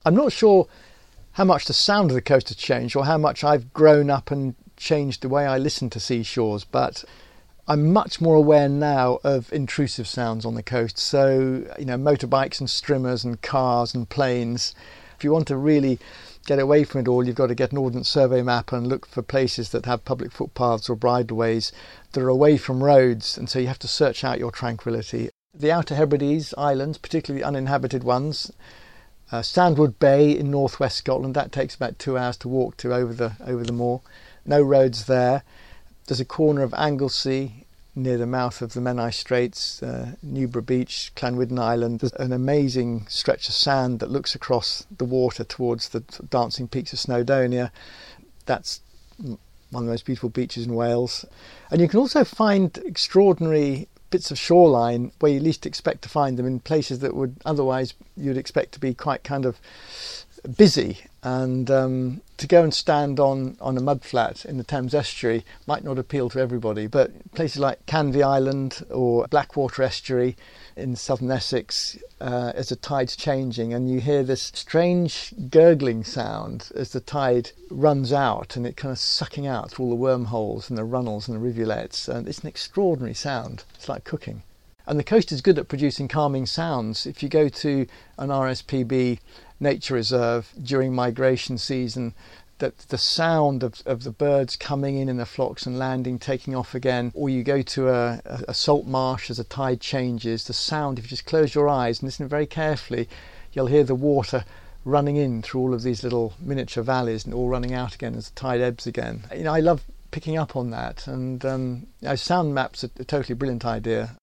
I'm not sure how much the sound of the coast has changed or how much I've grown up and changed the way I listen to seashores, but I'm much more aware now of intrusive sounds on the coast. So, motorbikes and streamers and cars and planes. If you want to really get away from it all, you've got to get an Ordnance Survey map and look for places that have public footpaths or bridleways that are away from roads, and so you have to search out your tranquility. The Outer Hebrides Islands, particularly uninhabited ones, Sandwood Bay in northwest Scotland, that takes about 2 hours to walk to over the moor. No roads there. There's a corner of Anglesey near the mouth of the Menai Straits, Newborough Beach, Clanwydden Island. There's an amazing stretch of sand that looks across the water towards the dancing peaks of Snowdonia. That's one of the most beautiful beaches in Wales. And you can also find extraordinary bits of shoreline where you least expect to find them, in places that would otherwise you'd expect to be quite kind of busy. And to go and stand on a mudflat in the Thames estuary might not appeal to everybody, but places like Canvey Island or Blackwater estuary in southern Essex, as the tide's changing, and you hear this strange gurgling sound as the tide runs out, and it kind of sucking out through all the wormholes and the runnels and the rivulets, and it's an extraordinary sound. It's like cooking. And the coast is good at producing calming sounds. If you go to an RSPB nature reserve during migration season, that the sound of the birds coming in the flocks and landing, taking off again, or you go to a salt marsh as the tide changes, the sound, if you just close your eyes and listen very carefully, you'll hear the water running in through all of these little miniature valleys and all running out again as the tide ebbs again. I love picking up on that, and sound maps are a totally brilliant idea.